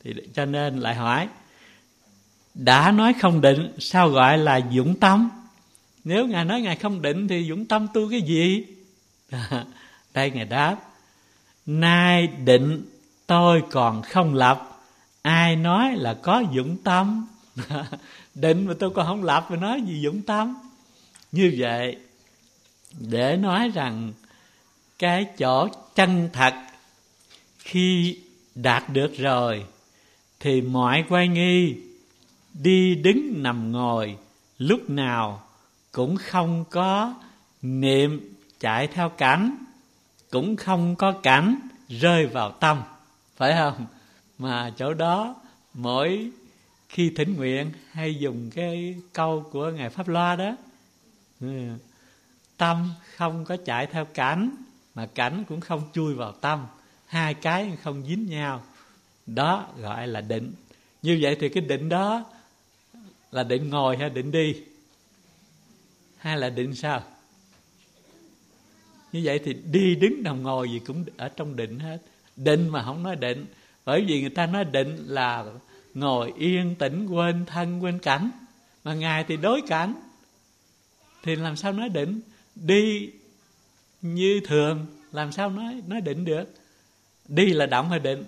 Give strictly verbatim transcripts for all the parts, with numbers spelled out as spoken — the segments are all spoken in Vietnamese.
Thì cho nên lại hỏi, đã nói không định sao gọi là dũng tâm? Nếu Ngài nói Ngài không định thì dũng tâm tu cái gì? Đây Ngài đáp, nay định tôi còn không lập, ai nói là có dũng tâm? Định mà tôi còn không lập mà nói gì dũng tâm? Như vậy để nói rằng cái chỗ chân thật khi đạt được rồi thì mọi quay nghi, đi đứng nằm ngồi, lúc nào cũng không có niệm chạy theo cảnh, cũng không có cảnh rơi vào tâm, phải không? Mà chỗ đó mỗi khi thỉnh nguyện hay dùng cái câu của Ngài Pháp Loa đó, tâm không có chạy theo cảnh, mà cảnh cũng không chui vào tâm, hai cái không dính nhau, đó gọi là định. Như vậy thì cái định đó là định ngồi hay định đi? Hay là định sao? Như vậy thì đi đứng nằm ngồi gì cũng ở trong định hết. Định mà không nói định, bởi vì người ta nói định là ngồi yên tĩnh quên thân quên cảnh, mà Ngài thì đối cảnh, thì làm sao nói định? Đi như thường làm sao nói nói định được? Đi là động hay định?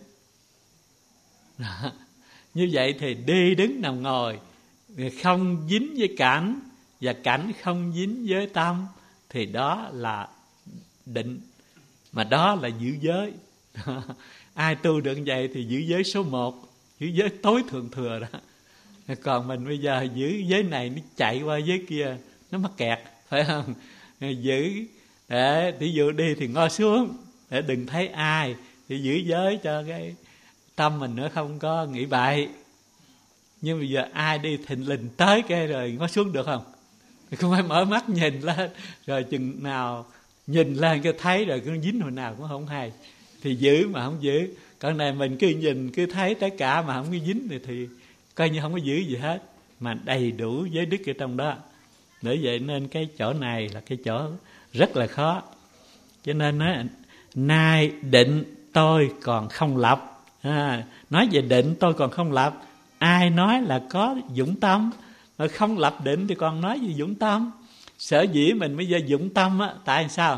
Như vậy thì đi đứng nằm ngồi không dính với cảnh, và cảnh không dính với tâm, thì đó là định, mà đó là giữ giới. Ai tu được như vậy thì giữ giới số một, giữ giới tối thượng thừa đó. Còn mình bây giờ giữ giới này nó chạy qua giới kia, nó mắc kẹt, phải không? Giữ để ví dụ đi thì ngồi xuống để đừng thấy ai, thì giữ giới cho cái tâm mình nó không có nghĩ bậy. Nhưng bây giờ ai đi thình lình tới cái rồi ngó xuống được không? Không phải mở mắt nhìn lên, rồi chừng nào nhìn lên cái thấy rồi cứ dính hồi nào cũng không hay, thì giữ mà không giữ. Còn này mình cứ nhìn cứ thấy tất cả mà không có dính thì, thì coi như không có giữ gì hết, mà đầy đủ giới đức ở trong đó. Bởi vậy nên cái chỗ này là cái chỗ rất là khó. Cho nên nói nay định tôi còn không lập, à, nói về định tôi còn không lập, ai nói là có dũng tâm? Mà không lập định thì còn nói gì dũng tâm? Sở dĩ mình bây giờ dũng tâm á, tại sao?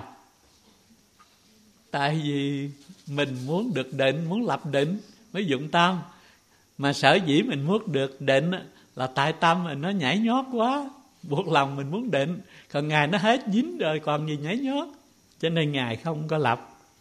Tại vì mình muốn được định, muốn lập định mới dũng tâm. Mà sở dĩ mình muốn được định á, là tại tâm mình nó nhảy nhót quá, buộc lòng mình muốn định. Còn Ngài nó hết dính rồi còn gì nhảy nhót, cho nên Ngài không có lập.